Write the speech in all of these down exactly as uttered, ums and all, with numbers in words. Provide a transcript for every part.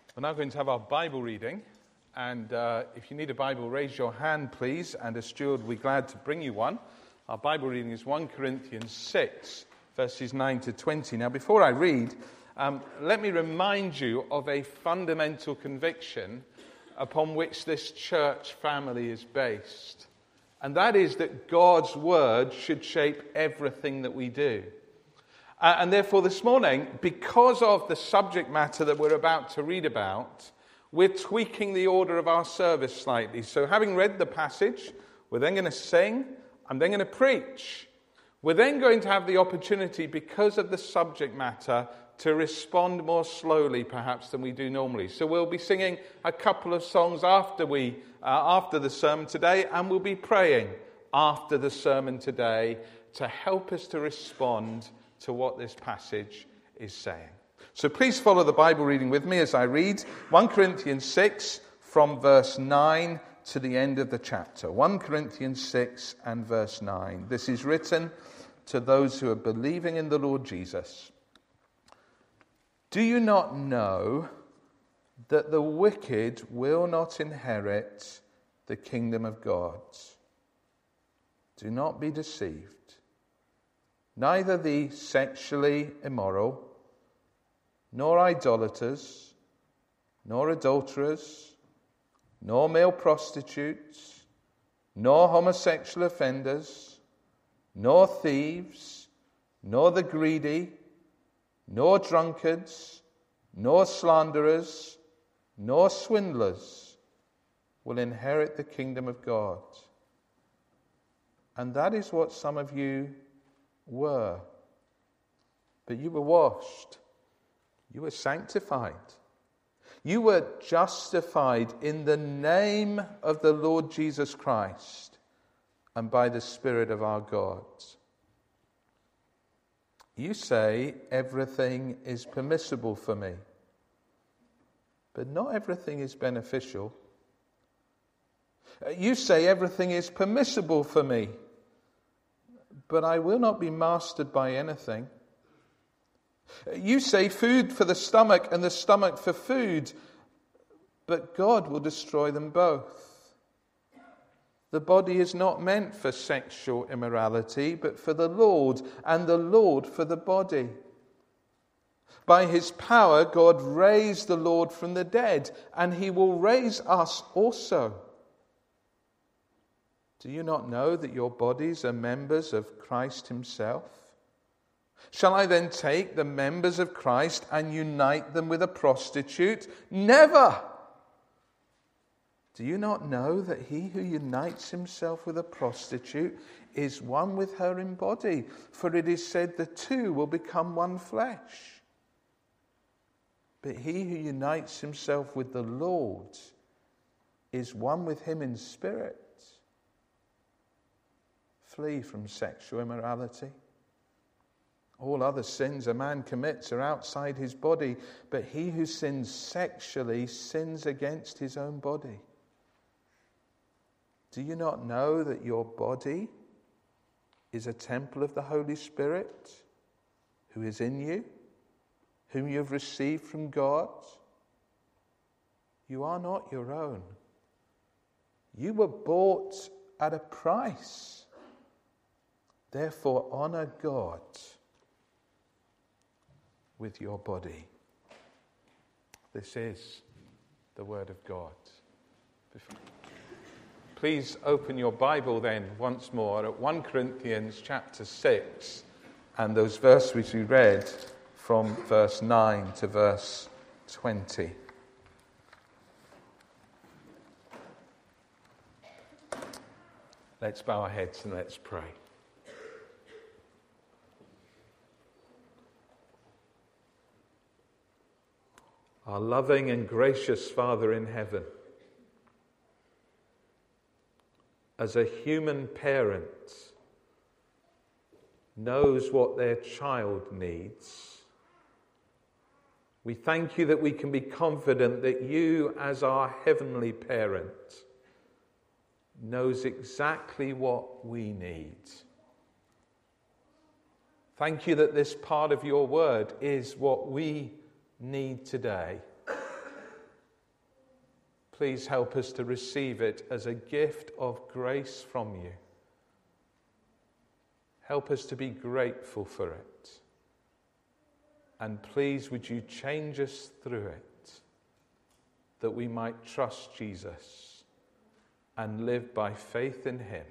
We're now going to have our Bible reading, and uh, if you need a Bible, raise your hand, please, and a steward will be glad to bring you one. Our Bible reading is First Corinthians six, verses nine to twenty. Now, before I read, um, let me remind you of a fundamental conviction upon which this church family is based, and that is that God's Word should shape everything that we do. Uh, and therefore this morning, because of the subject matter that we're about to read about, we're tweaking the order of our service slightly. So having read the passage, we're then going to sing, I'm then going to preach. We're then going to have the opportunity, because of the subject matter, to respond more slowly perhaps than we do normally. So we'll be singing a couple of songs after we uh, after the sermon today, and we'll be praying after the sermon today to help us to respond to what this passage is saying. So please follow the Bible reading with me as I read First Corinthians six from verse nine to the end of the chapter. First Corinthians six and verse nine. This is written to those who are believing in the Lord Jesus. Do you not know that the wicked will not inherit the kingdom of God? Do not be deceived. Neither the sexually immoral, nor idolaters, nor adulterers, nor male prostitutes, nor homosexual offenders, nor thieves, nor the greedy, nor drunkards, nor slanderers, nor swindlers will inherit the kingdom of God. And that is what some of you were. But you were washed. You were sanctified. You were justified in the name of the Lord Jesus Christ and by the Spirit of our God. You say everything is permissible for me, but not everything is beneficial. You say everything is permissible for me, but I will not be mastered by anything. You say food for the stomach and the stomach for food, but God will destroy them both. The body is not meant for sexual immorality, but for the Lord, and the Lord for the body. By his power, God raised the Lord from the dead, and he will raise us also. Do you not know that your bodies are members of Christ himself? Shall I then take the members of Christ and unite them with a prostitute? Never! Do you not know that he who unites himself with a prostitute is one with her in body? For it is said the two will become one flesh. But he who unites himself with the Lord is one with him in spirit. Flee from sexual immorality. All other sins a man commits are outside his body, but he who sins sexually sins against his own body. Do you not know that your body is a temple of the Holy Spirit, who is in you, whom you have received from God? You are not your own. You were bought at a price. Therefore, honor God with your body. This is the word of God. Please open your Bible then once more at First Corinthians chapter six and those verses which we read from verse nine to verse twenty. Let's bow our heads and let's pray. Our loving and gracious Father in heaven, as a human parent knows what their child needs, we thank you that we can be confident that you, as our heavenly parent, knows exactly what we need. Thank you that this part of your word is what we need today. please help us to receive it as a gift of grace from you. Help us to be grateful for it. And please, would you change us through it, that we might trust Jesus and live by faith in him.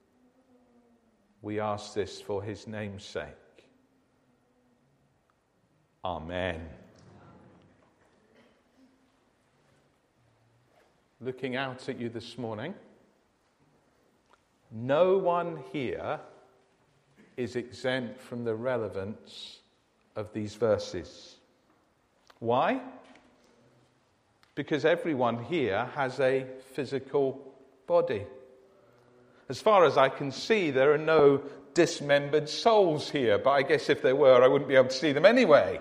We ask this for his name's sake. Amen. Looking out at you this morning, no one here is exempt from the relevance of these verses. Why? Because everyone here has a physical body. As far as I can see, there are no dismembered souls here, but I guess if there were, I wouldn't be able to see them anyway.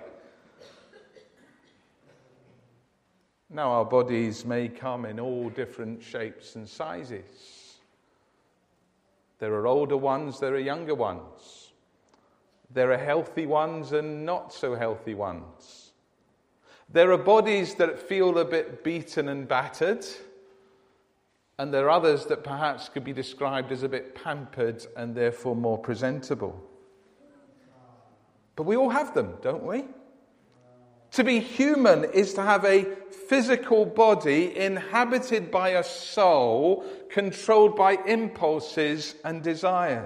Now, our bodies may come in all different shapes and sizes. There are older ones, there are younger ones. There are healthy ones and not so healthy ones. There are bodies that feel a bit beaten and battered, and there are others that perhaps could be described as a bit pampered and therefore more presentable. But we all have them, don't we? To be human is to have a physical body inhabited by a soul controlled by impulses and desires.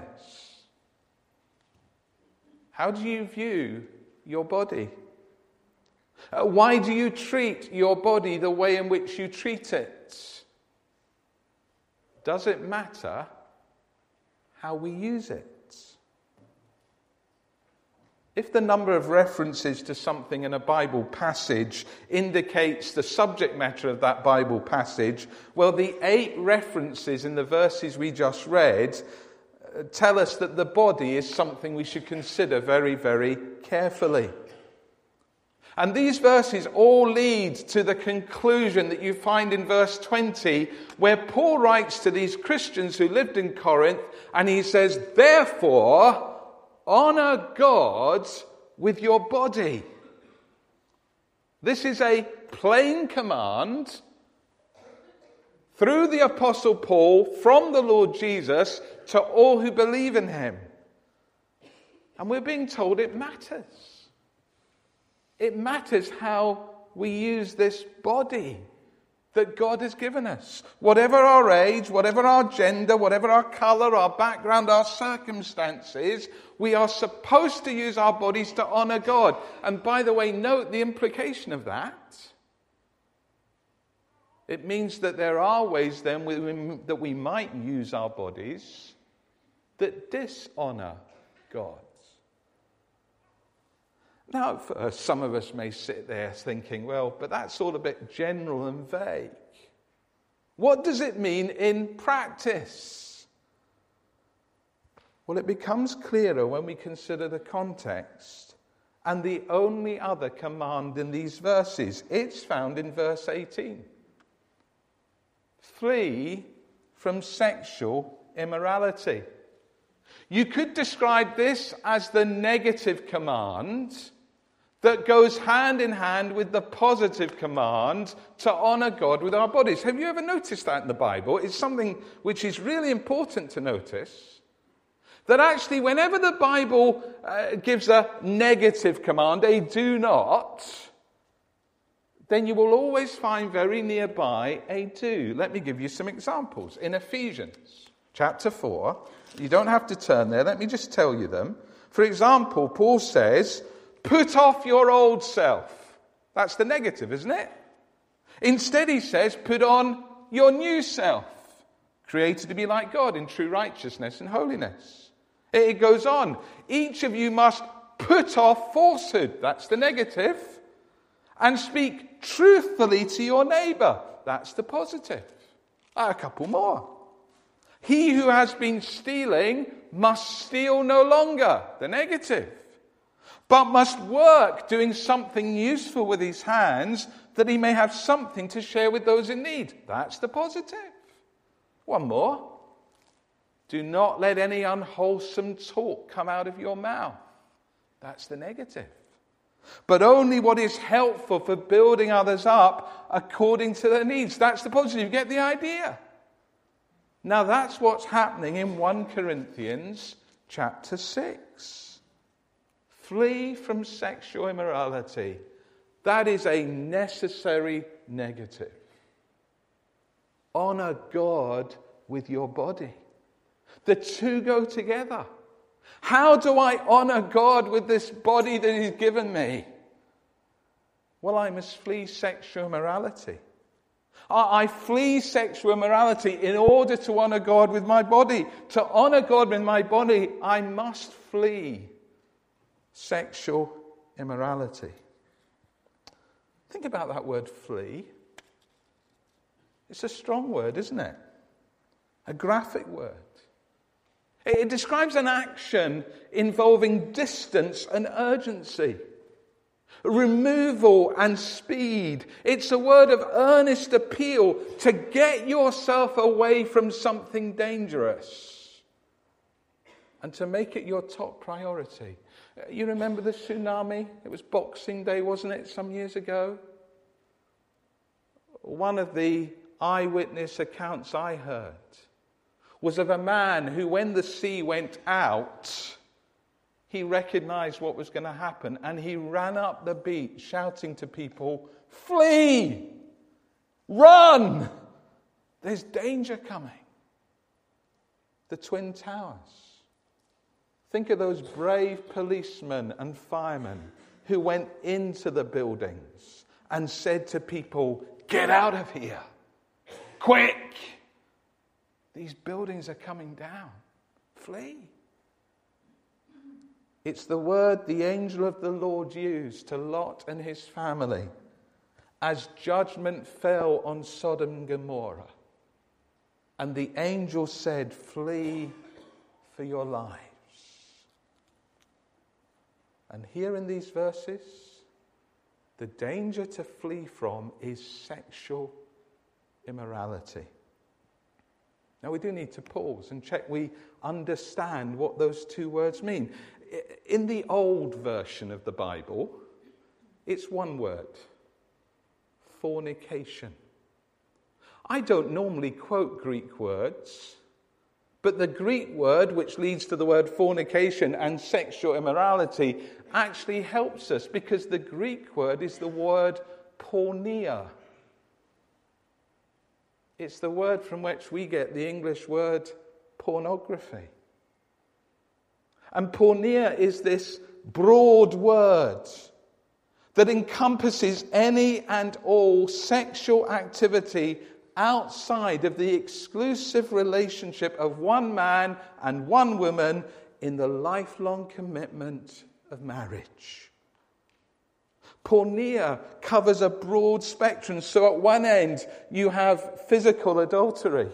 How do you view your body? Uh, why do you treat your body the way in which you treat it? Does it matter how we use it? If the number of references to something in a Bible passage indicates the subject matter of that Bible passage, well, the eight references in the verses we just read tell us that the body is something we should consider very, very carefully. And these verses all lead to the conclusion that you find in verse twenty, where Paul writes to these Christians who lived in Corinth, and he says, therefore, honor God with your body. This is a plain command through the Apostle Paul from the Lord Jesus to all who believe in him. And we're being told it matters. It matters how we use this body that God has given us. Whatever our age, whatever our gender, whatever our colour, our background, our circumstances, we are supposed to use our bodies to honour God. And by the way, note the implication of that. It means that there are ways then that we might use our bodies that dishonour God. Now, at first, some of us may sit there thinking, well, but that's all a bit general and vague. What does it mean in practice? Well, it becomes clearer when we consider the context and the only other command in these verses. It's found in verse eighteen. Flee from sexual immorality. You could describe this as the negative command that goes hand in hand with the positive command to honor God with our bodies. Have you ever noticed that in the Bible? It's something which is really important to notice. That actually whenever the Bible uh, gives a negative command, a do not, then you will always find very nearby a do. Let me give you some examples. In Ephesians chapter four, you don't have to turn there, let me just tell you them. For example, Paul says, put off your old self. That's the negative, isn't it? Instead, he says, put on your new self, created to be like God in true righteousness and holiness. It goes on. Each of you must put off falsehood. That's the negative. And speak truthfully to your neighbour. That's the positive. A couple more. He who has been stealing must steal no longer. The negative. But must work doing something useful with his hands that he may have something to share with those in need. That's the positive. One more. Do not let any unwholesome talk come out of your mouth. That's the negative. but only what is helpful for building others up according to their needs. That's the positive. You get the idea? Now that's what's happening in First Corinthians chapter six. Flee from sexual immorality. That is a necessary negative. Honor God with your body. The two go together. How do I honor God with this body that He's given me? Well, I must flee sexual immorality. I flee sexual immorality in order to honor God with my body. To honor God with my body, I must flee sexual immorality. Think about that word flee. It's a strong word, isn't it? A graphic word. It describes an action involving distance and urgency, removal and speed. It's a word of earnest appeal to get yourself away from something dangerous and to make it your top priority. You remember the tsunami? It was Boxing Day, wasn't it, some years ago? One of the eyewitness accounts I heard was of a man who, when the sea went out, he recognized what was going to happen and he ran up the beach shouting to people, "Flee! Run! There's danger coming." The Twin Towers. Think of those brave policemen and firemen who went into the buildings and said to people, "Get out of here! Quick! These buildings are coming down. Flee." It's the word the angel of the Lord used to Lot and his family as judgment fell on Sodom and Gomorrah. And the angel said, "Flee for your lives." And here in these verses, the danger to flee from is sexual immorality. Now we do need to pause and check we understand what those two words mean. In the old version of the Bible, it's one word: fornication. I don't normally quote Greek words, but the Greek word which leads to the word fornication and sexual immorality actually helps us, because the Greek word is the word porneia. It's the word from which we get the English word pornography. And porneia is this broad word that encompasses any and all sexual activity outside of the exclusive relationship of one man and one woman in the lifelong commitment of marriage. Porneia covers a broad spectrum. So at one end, you have physical adultery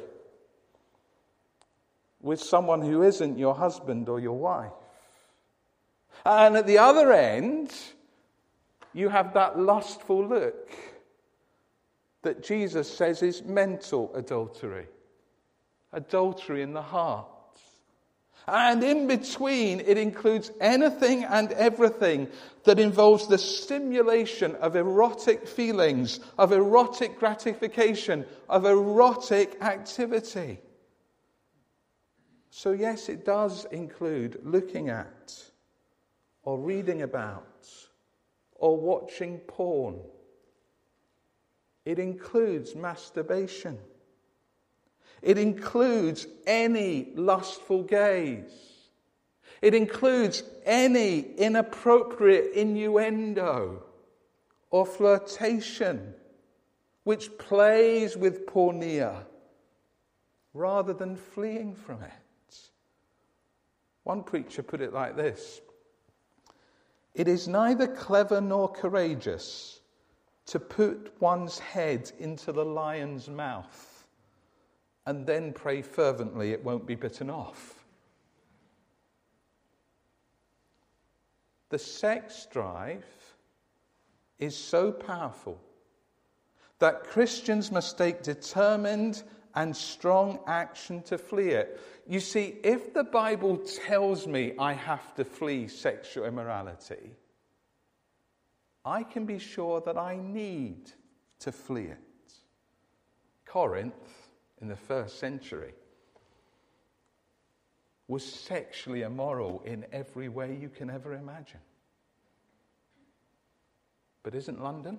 with someone who isn't your husband or your wife. And at the other end, you have that lustful look that Jesus says is mental adultery. Adultery in the heart. And in between, it includes anything and everything that involves the stimulation of erotic feelings, of erotic gratification, of erotic activity. So yes, it does include looking at, or reading about, or watching porn. It includes masturbation. It includes any lustful gaze. It includes any inappropriate innuendo or flirtation which plays with porneia rather than fleeing from it. One preacher put it like this: "It is neither clever nor courageous to put one's head into the lion's mouth and then pray fervently it won't be bitten off." The sex drive is so powerful that Christians must take determined and strong action to flee it. You see, if the Bible tells me I have to flee sexual immorality, I can be sure that I need to flee it. Corinth, in the first century, was sexually immoral in every way you can ever imagine. But isn't London?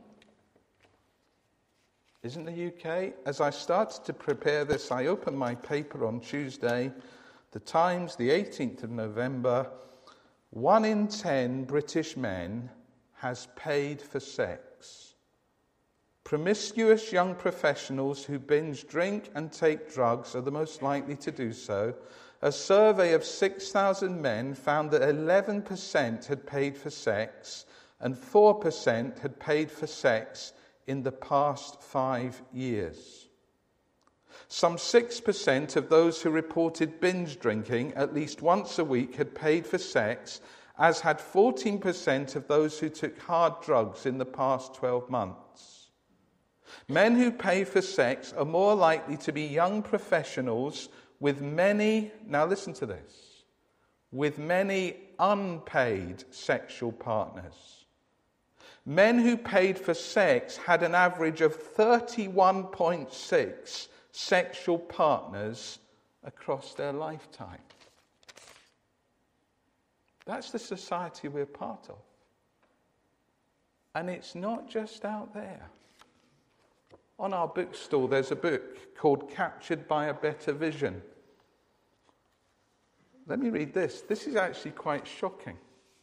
Isn't the U K? As I started to prepare this, I opened my paper on Tuesday, the Times, the eighteenth of November. One in ten British men has paid for sex. Promiscuous young professionals who binge drink and take drugs are the most likely to do so. A survey of six thousand men found that eleven percent had paid for sex and four percent had paid for sex in the past five years. Some six percent of those who reported binge drinking at least once a week had paid for sex, as had fourteen percent of those who took hard drugs in the past twelve months. Men who pay for sex are more likely to be young professionals with many, now listen to this, with many unpaid sexual partners. Men who paid for sex had an average of thirty-one point six sexual partners across their lifetime. That's the society we're part of. And it's not just out there. On our bookstall, there's a book called Captured by a Better Vision. Let me read this. This is actually quite shocking.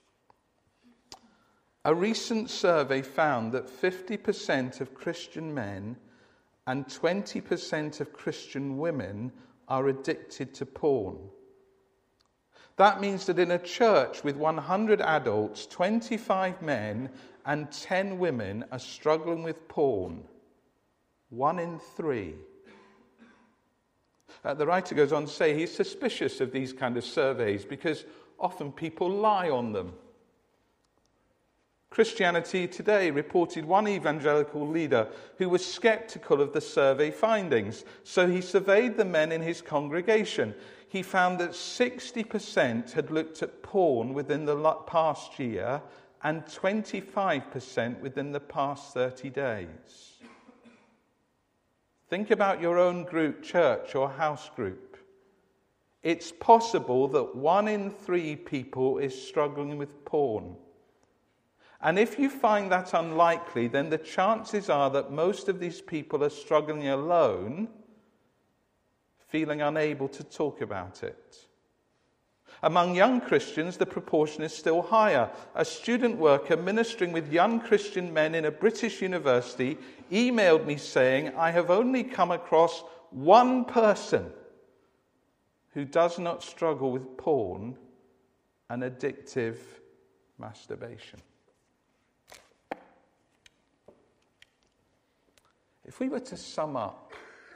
A recent survey found that fifty percent of Christian men and twenty percent of Christian women are addicted to porn. That means that in a church with one hundred adults, twenty-five men and ten women are struggling with porn. One in three. Uh, the writer goes on to say he's suspicious of these kind of surveys because often people lie on them. Christianity Today reported one evangelical leader who was skeptical of the survey findings, so he surveyed the men in his congregation. He found that sixty percent had looked at porn within the past year and twenty-five percent within the past thirty days. Think about your own group, church or house group. It's possible that one in three people is struggling with porn. And if you find that unlikely, then the chances are that most of these people are struggling alone, feeling unable to talk about it. Among young Christians, the proportion is still higher. A student worker ministering with young Christian men in a British university emailed me saying, I have only come across one person who does not struggle with porn and addictive masturbation. If we were to sum up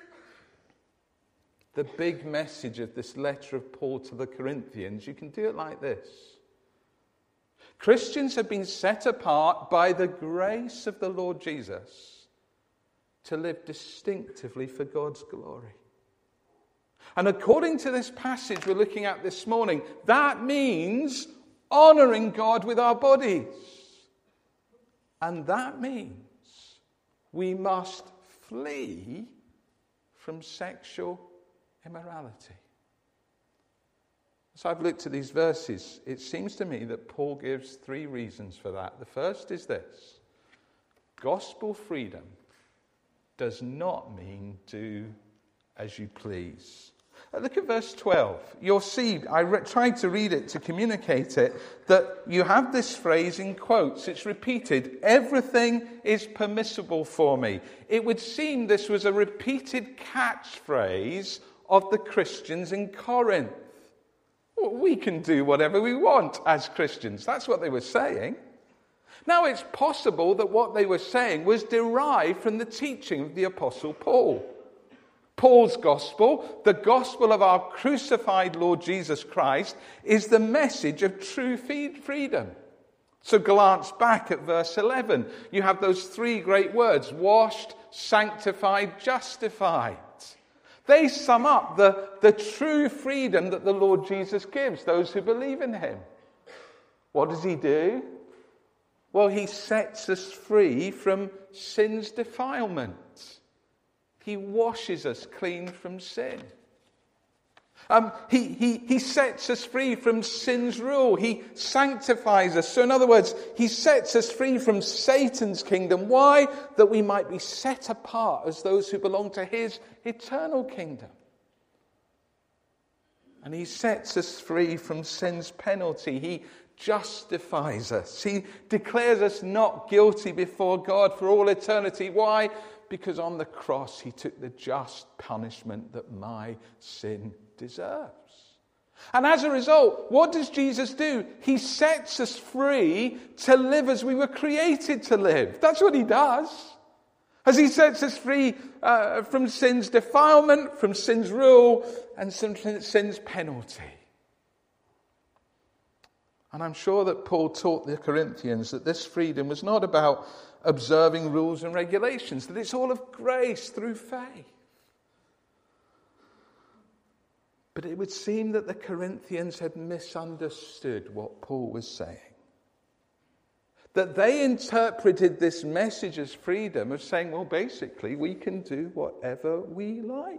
the big message of this letter of Paul to the Corinthians, you can do it like this. Christians have been set apart by the grace of the Lord Jesus to live distinctively for God's glory. And according to this passage we're looking at this morning, that means honouring God with our bodies. And that means we must flee from sexual immorality. As I've looked at these verses, it seems to me that Paul gives three reasons for that. The first is this: gospel freedom does not mean do as you please. Look at verse twelve. You'll see, I re- tried to read it to communicate it, that you have this phrase in quotes. It's repeated. Everything is permissible for me. It would seem this was a repeated catchphrase of the Christians in Corinth. Well, we can do whatever we want as Christians. That's what they were saying. Now, it's possible that what they were saying was derived from the teaching of the Apostle Paul. Paul's gospel, the gospel of our crucified Lord Jesus Christ, is the message of true freedom. So glance back at verse eleven. You have those three great words: washed, sanctified, justified. They sum up the, the true freedom that the Lord Jesus gives those who believe in him. What does he do? Well, he sets us free from sin's defilement. He washes us clean from sin. Um, he, he, he sets us free from sin's rule. He sanctifies us. So in other words, he sets us free from Satan's kingdom. Why? That we might be set apart as those who belong to his eternal kingdom. And he sets us free from sin's penalty. He justifies us. He declares us not guilty before God for all eternity. Why? Because on the cross he took the just punishment that my sin deserves. And as a result, what does Jesus do? He sets us free to live as we were created to live. That's what he does. As he sets us free uh, from sin's defilement, from sin's rule, and from sin's penalty. And I'm sure that Paul taught the Corinthians that this freedom was not about observing rules and regulations, that it's all of grace through faith. But it would seem that the Corinthians had misunderstood what Paul was saying. That they interpreted this message as freedom of saying, well, basically, we can do whatever we like.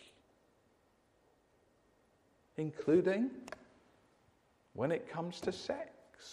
Including when it comes to sex.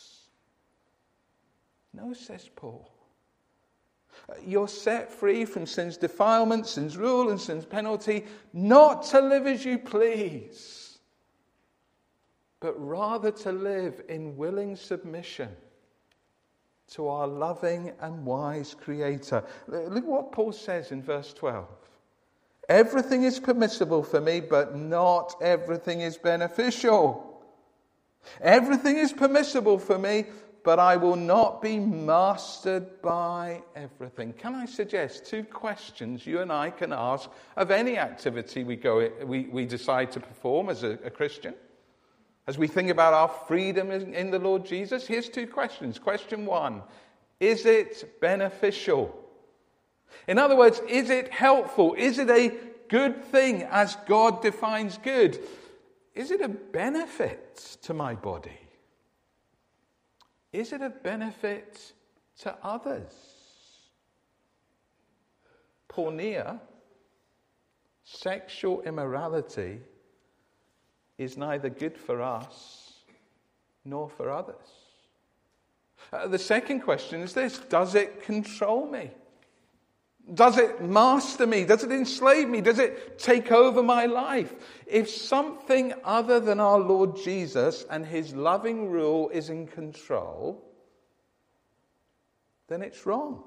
No, says Paul. You're set free from sin's defilement, sin's rule, and sin's penalty, not to live as you please, but rather to live in willing submission to our loving and wise Creator. Look what Paul says in verse twelve. Everything is permissible for me, but not everything is beneficial. Everything is permissible for me, but I will not be mastered by everything. Can I suggest two questions you and I can ask of any activity we go we, we decide to perform as a, a Christian? As we think about our freedom in, in the Lord Jesus, here's two questions. Question one, is it beneficial? In other words, is it helpful? Is it a good thing as God defines good? Is it a benefit to my body? Is it a benefit to others? Porneia, sexual immorality, is neither good for us nor for others. Uh, the second question is this: does it control me? Does it master me? Does it enslave me? Does it take over my life? If something other than our Lord Jesus and his loving rule is in control, then it's wrong.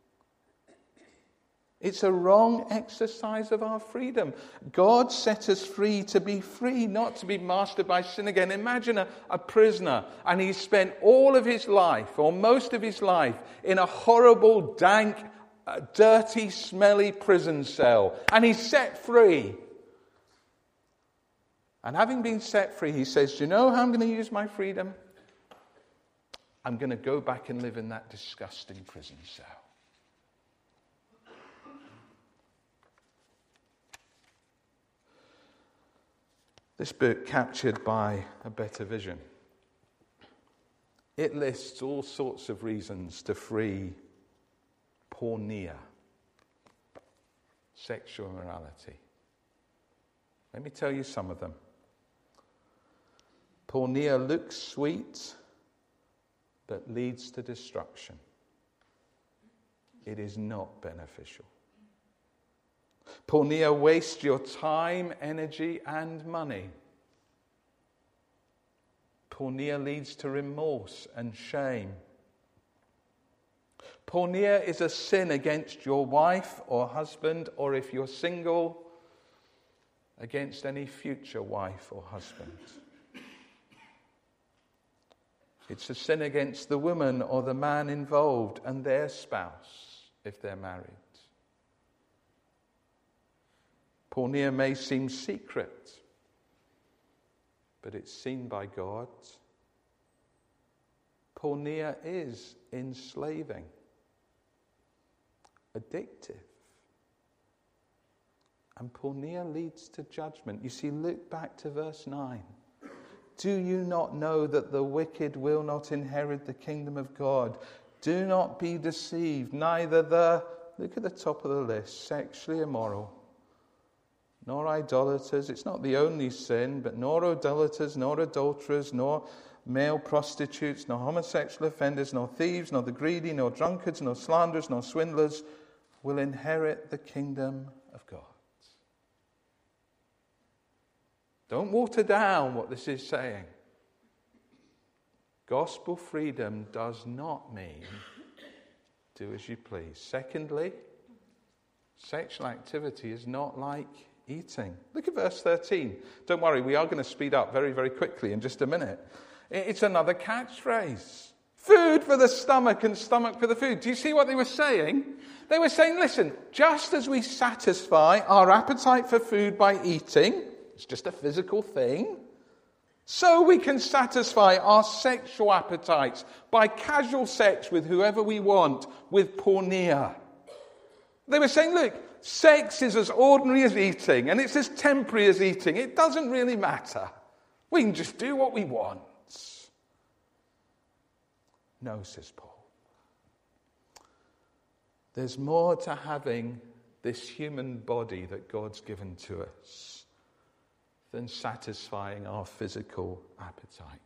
It's a wrong exercise of our freedom. God set us free to be free, not to be mastered by sin again. Imagine a, a prisoner, and he's spent all of his life, or most of his life, in a horrible, dank, a dirty, smelly prison cell, and he's set free. And having been set free, he says, do you know how I'm going to use my freedom? I'm going to go back and live in that disgusting prison cell. This book, Captured by a Better Vision, it lists all sorts of reasons to free porneia, sexual immorality. Let me tell you some of them. Porneia looks sweet, but leads to destruction. It is not beneficial. Porneia wastes your time, energy, and money. Porneia leads to remorse and shame. Porneia is a sin against your wife or husband, or if you're single, against any future wife or husband. It's a sin against the woman or the man involved and their spouse, if they're married. Porneia may seem secret, but it's seen by God. Porneia is enslaving, addictive. And porneia leads to judgment. You see, look back to verse nine. Do you not know that the wicked will not inherit the kingdom of God? Do not be deceived. Neither the, look at the top of the list, sexually immoral, nor idolaters. It's not the only sin, but nor idolaters, nor adulterers, nor male prostitutes, nor homosexual offenders, nor thieves, nor the greedy, nor drunkards, nor slanderers, nor swindlers will inherit the kingdom of God. Don't water down what this is saying. Gospel freedom does not mean do as you please. Secondly, sexual activity is not like eating. Look at verse thirteen. Don't worry, we are going to speed up very, very quickly in just a minute. It's another catchphrase. Food for the stomach and stomach for the food. Do you see what they were saying? They were saying, listen, just as we satisfy our appetite for food by eating, it's just a physical thing, so we can satisfy our sexual appetites by casual sex with whoever we want, with porneia. They were saying, look, sex is as ordinary as eating, and it's as temporary as eating. It doesn't really matter. We can just do what we want. No, says Paul. There's more to having this human body that God's given to us than satisfying our physical appetites.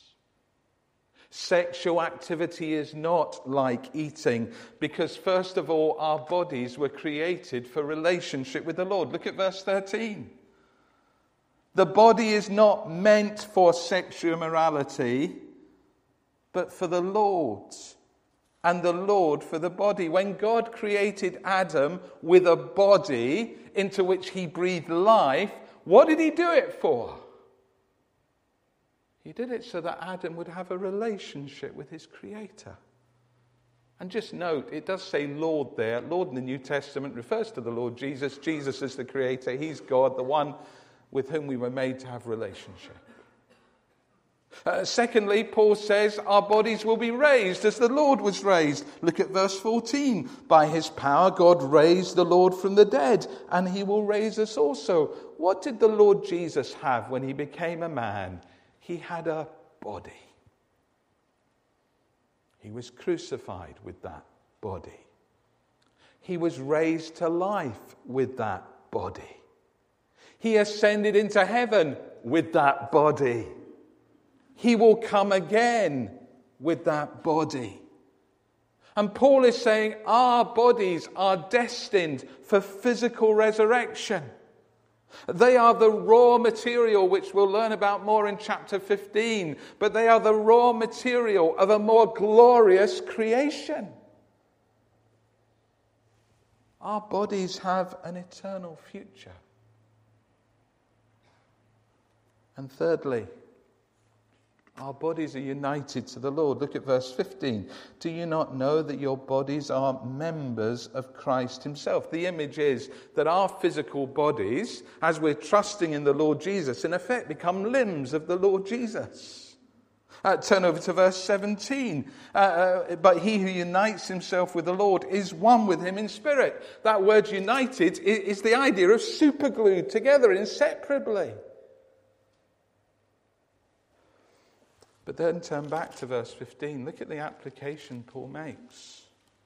Sexual activity is not like eating because, first of all, our bodies were created for relationship with the Lord. Look at verse thirteen. The body is not meant for sexual immorality, but for the Lord, and the Lord for the body. When God created Adam with a body into which he breathed life, what did he do it for? He did it so that Adam would have a relationship with his Creator. And just note, it does say Lord there. Lord in the New Testament refers to the Lord Jesus. Jesus is the Creator. He's God, the one with whom we were made to have relationship. Uh, secondly, Paul says our bodies will be raised as the Lord was raised. Look at verse fourteen. By his power, God raised the Lord from the dead, and he will raise us also. What did the Lord Jesus have when he became a man? He had a body. He was crucified with that body. He was raised to life with that body. He ascended into heaven with that body. He will come again with that body. And Paul is saying our bodies are destined for physical resurrection. They are the raw material, which we'll learn about more in chapter fifteen, but they are the raw material of a more glorious creation. Our bodies have an eternal future. And thirdly, our bodies are united to the Lord. Look at verse fifteen. Do you not know that your bodies are members of Christ himself? The image is that our physical bodies, as we're trusting in the Lord Jesus, in effect become limbs of the Lord Jesus. Uh, turn over to verse seventeen. Uh, uh, but he who unites himself with the Lord is one with him in spirit. That word united is, is the idea of superglued together inseparably. But then turn back to verse fifteen. Look at the application Paul makes.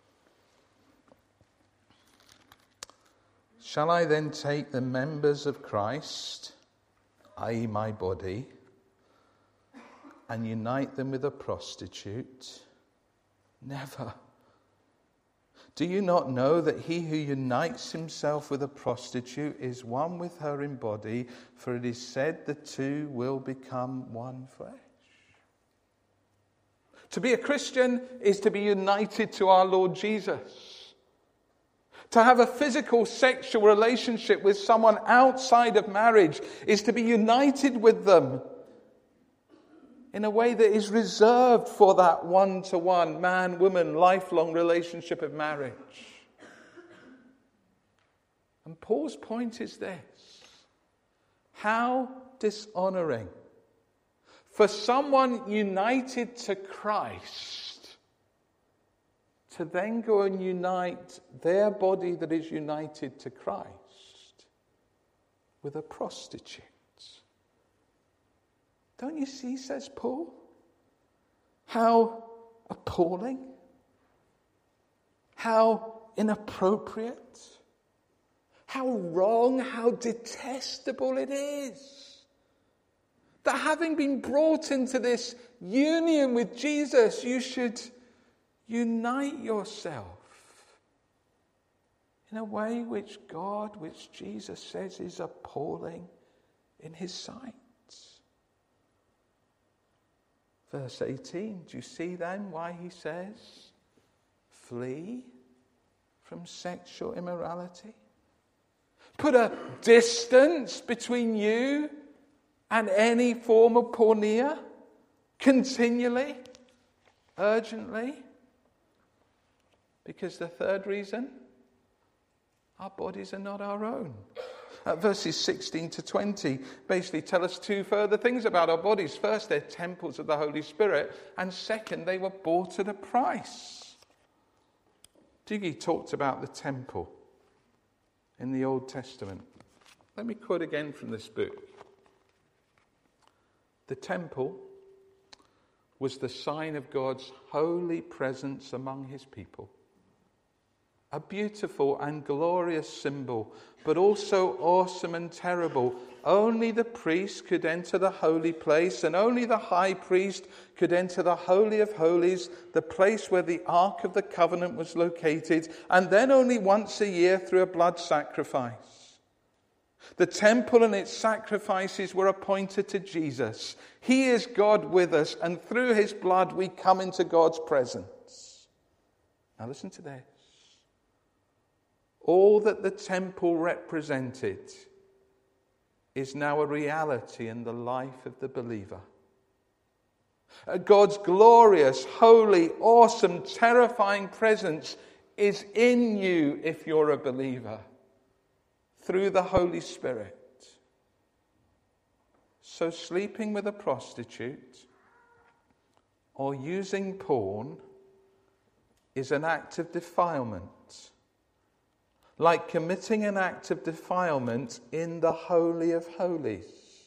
Shall I then take the members of Christ, that is my body, and unite them with a prostitute? Never. Do you not know that he who unites himself with a prostitute is one with her in body? For it is said the two will become one flesh. To be a Christian is to be united to our Lord Jesus. To have a physical sexual relationship with someone outside of marriage is to be united with them in a way that is reserved for that one-to-one, man-woman, lifelong relationship of marriage. And Paul's point is this: how dishonoring for someone united to Christ to then go and unite their body that is united to Christ with a prostitute. Don't you see, says Paul, how appalling? how inappropriate, how wrong, how detestable it is. That having been brought into this union with Jesus, you should unite yourself in a way which God, which Jesus says is appalling in his sight. Verse eighteen, do you see then why he says, flee from sexual immorality? Put a distance between you and any form of porneia, continually, urgently. Because the third reason, our bodies are not our own. Uh, verses sixteen to twenty basically tell us two further things about our bodies. First, they're temples of the Holy Spirit. And second, they were bought at a price. Diggy talked about the temple in the Old Testament. Let me quote again from this book. The temple was the sign of God's holy presence among his people. A beautiful and glorious symbol, but also awesome and terrible. Only the priest could enter the holy place, and only the high priest could enter the Holy of Holies, the place where the Ark of the Covenant was located, and then only once a year through a blood sacrifice. The temple and its sacrifices were appointed to Jesus. He is God with us, and through his blood we come into God's presence. Now listen to this. All that the temple represented is now a reality in the life of the believer. God's glorious, holy, awesome, terrifying presence is in you if you're a believer, through the Holy Spirit. So sleeping with a prostitute or using porn is an act of defilement, like committing an act of defilement in the Holy of Holies.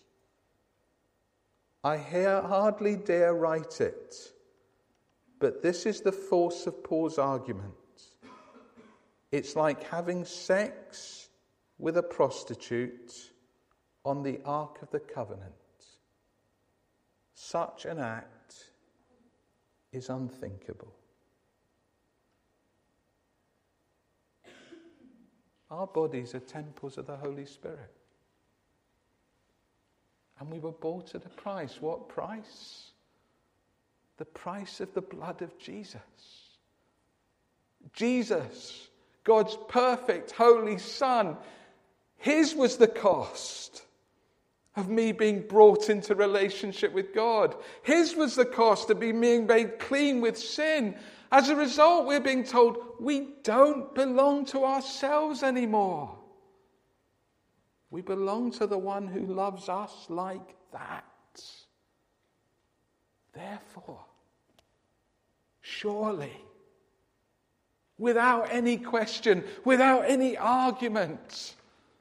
I here hardly dare write it, but this is the force of Paul's argument. It's like having sex with a prostitute on the Ark of the Covenant. Such an act is unthinkable. Our bodies are temples of the Holy Spirit. And we were bought at a price. What price? The price of the blood of Jesus. Jesus, God's perfect, holy Son. His was the cost of me being brought into relationship with God. His was the cost of being made clean with sin. As a result, we're being told we don't belong to ourselves anymore. We belong to the one who loves us like that. Therefore, surely, without any question, without any argument,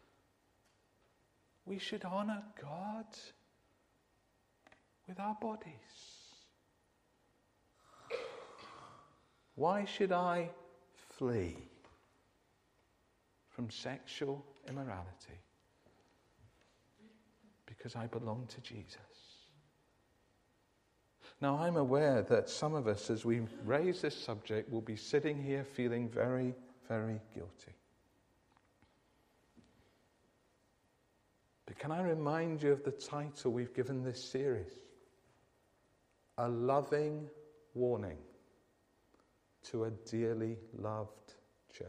we should honor God with our bodies. Why should I flee from sexual immorality? Because I belong to Jesus. Now, I'm aware that some of us, as we raise this subject, will be sitting here feeling very, very guilty. But can I remind you of the title we've given this series? A loving warning to a dearly loved church.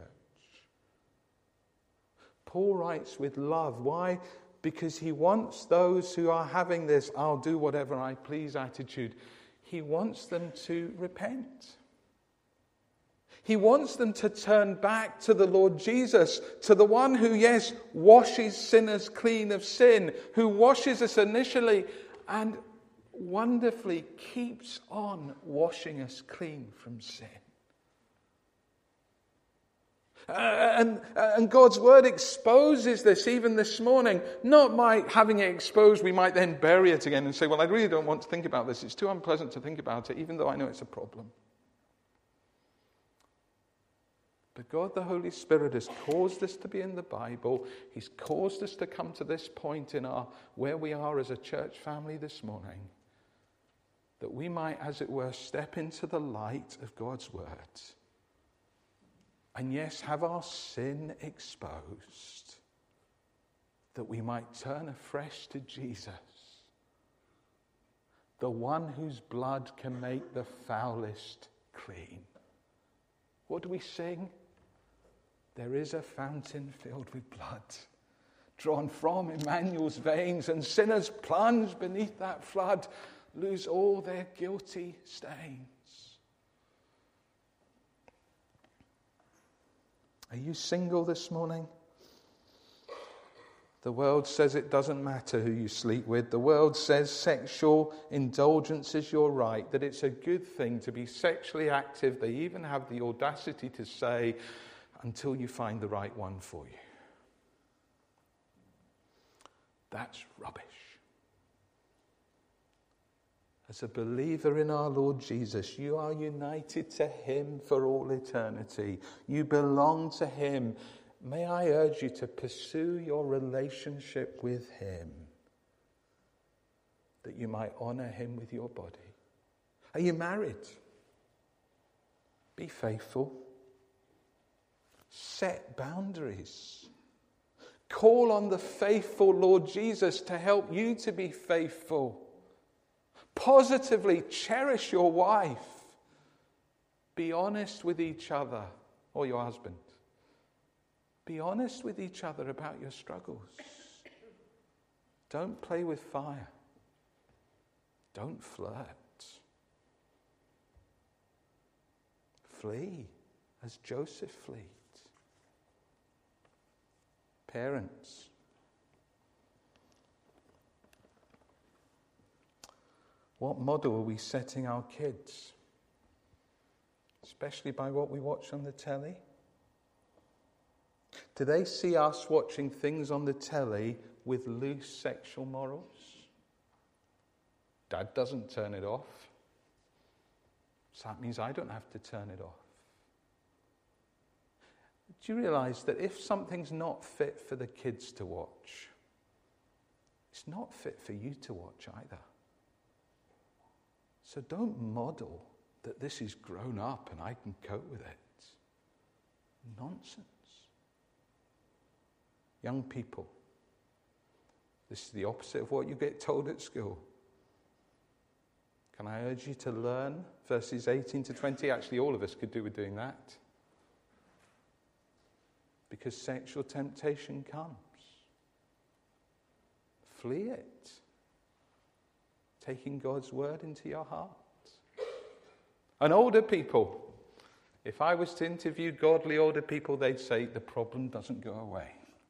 Paul writes with love. Why? Because he wants those who are having this I'll do whatever I please attitude, he wants them to repent. He wants them to turn back to the Lord Jesus, to the one who, yes, washes sinners clean of sin, who washes us initially and wonderfully keeps on washing us clean from sin. Uh, and, uh, and God's word exposes this even this morning. Not by having it exposed, we might then bury it again and say, well, I really don't want to think about this. It's too unpleasant to think about it, even though I know it's a problem. But God, the Holy Spirit, has caused this to be in the Bible. He's caused us to come to this point in our where we are as a church family this morning, that we might, as it were, step into the light of God's word. And yes, have our sin exposed, that we might turn afresh to Jesus, the one whose blood can make the foulest clean. What do we sing? There is a fountain filled with blood, drawn from Emmanuel's veins, and sinners plunge beneath that flood, lose all their guilty stains. Are you single this morning? The world says it doesn't matter who you sleep with. The world says sexual indulgence is your right, that it's a good thing to be sexually active. They even have the audacity to say, until you find the right one for you. That's rubbish. As a believer in our Lord Jesus, you are united to him for all eternity. You belong to him. May I urge you to pursue your relationship with him, that you might honor him with your body. Are you married? Be faithful. Set boundaries. Call on the faithful Lord Jesus to help you to be faithful. Positively cherish your wife. Be honest with each other, or your husband. Be honest with each other about your struggles. Don't play with fire. Don't flirt. Flee as Joseph fled. Parents, what model are we setting our kids? Especially by what we watch on the telly? Do they see us watching things on the telly with loose sexual morals? Dad doesn't turn it off. So that means I don't have to turn it off. Do you realize that if something's not fit for the kids to watch, it's not fit for you to watch either? So don't model that this is grown up and I can cope with it. Nonsense. Young people, this is the opposite of what you get told at school. Can I urge you to learn verses eighteen to twenty? Actually, all of us could do with doing that. Because sexual temptation comes. Flee it. Taking God's word into your heart. And older people, if I was to interview godly older people, they'd say the problem doesn't go away.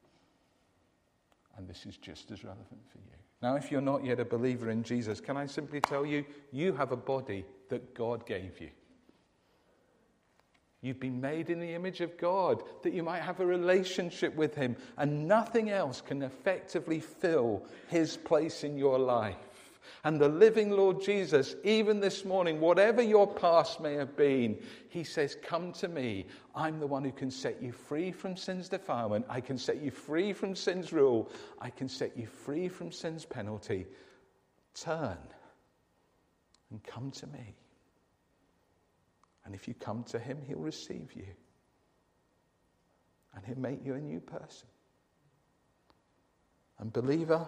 And this is just as relevant for you. Now, if you're not yet a believer in Jesus, can I simply tell you, you have a body that God gave you. You've been made in the image of God, that you might have a relationship with him, and nothing else can effectively fill his place in your life. And the living Lord Jesus, even this morning, whatever your past may have been, he says, come to me. I'm the one who can set you free from sin's defilement. I can set you free from sin's rule. I can set you free from sin's penalty. Turn and come to me. And if you come to him, he'll receive you. And he'll make you a new person. And believer,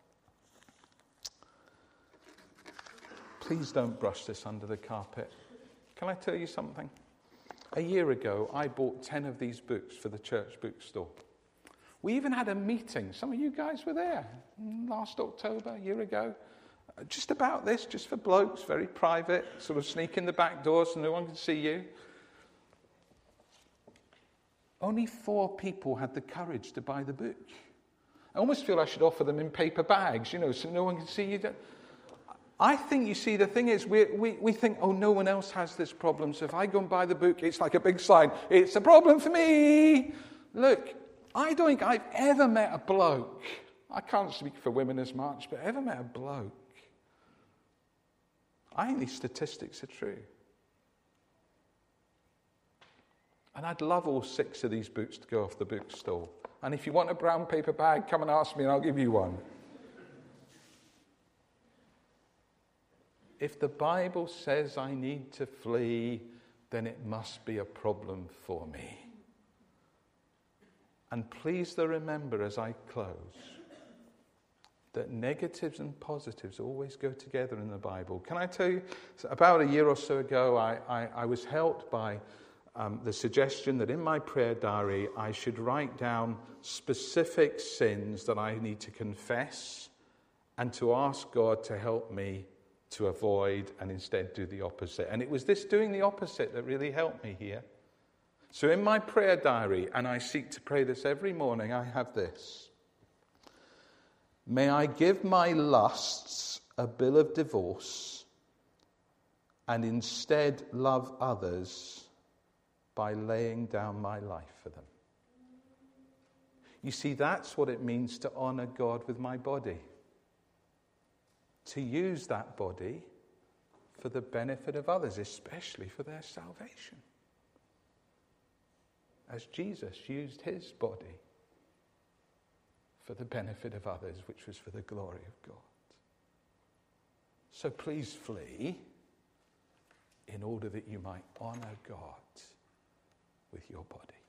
please don't brush this under the carpet. Can I tell you something? A year ago, I bought ten of these books for the church bookstore. We even had a meeting. Some of you guys were there last October, a year ago. Just about this, just for blokes, very private, sort of sneak in the back door so no one can see you. Only four people had the courage to buy the book. I almost feel I should offer them in paper bags, you know, so no one can see you. I think, you see, the thing is, we, we, we think, oh, no one else has this problem, so if I go and buy the book, it's like a big sign, it's a problem for me. Look, I don't think I've ever met a bloke, I can't speak for women as much, but ever met a bloke. I think these statistics are true. And I'd love all six of these books to go off the bookstall. And if you want a brown paper bag, come and ask me and I'll give you one. If the Bible says I need to flee, then it must be a problem for me. And please though remember as I close that negatives and positives always go together in the Bible. Can I tell you, about a year or so ago, I, I, I was helped by um, the suggestion that in my prayer diary I should write down specific sins that I need to confess and to ask God to help me to avoid and instead do the opposite. And it was this doing the opposite that really helped me here. So in my prayer diary, and I seek to pray this every morning, I have this. May I give my lusts a bill of divorce and instead love others by laying down my life for them. You see, that's what it means to honor God with my body. To use that body for the benefit of others, especially for their salvation. As Jesus used his body for the benefit of others, which was for the glory of God. So please flee in order that you might honor God with your body.